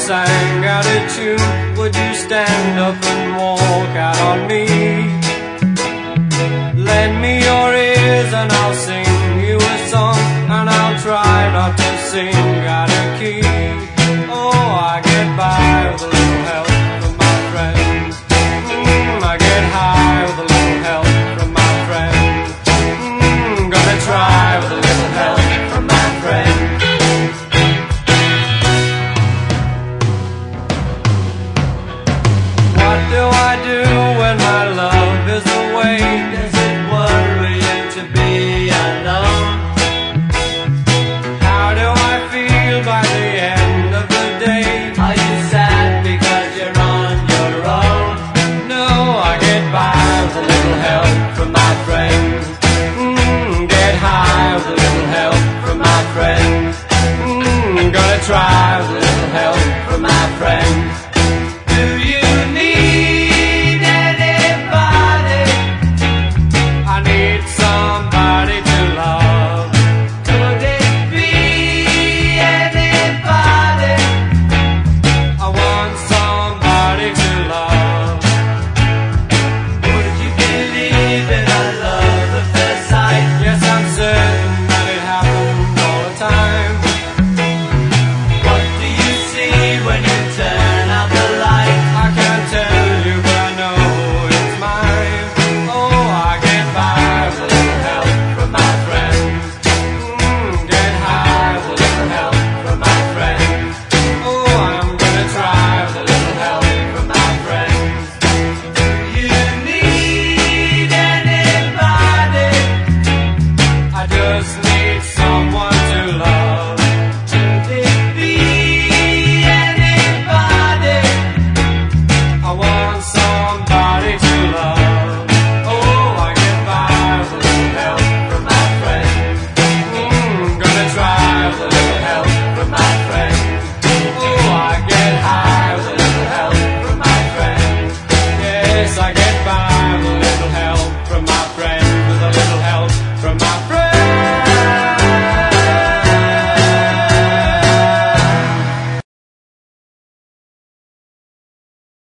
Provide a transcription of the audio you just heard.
sang out a tune, would you stand up and walk out on me? Lend me your ears and I'll sing you a song, and I'll try not to sing out of key. Oh, I get by with a little help from my friends. I get high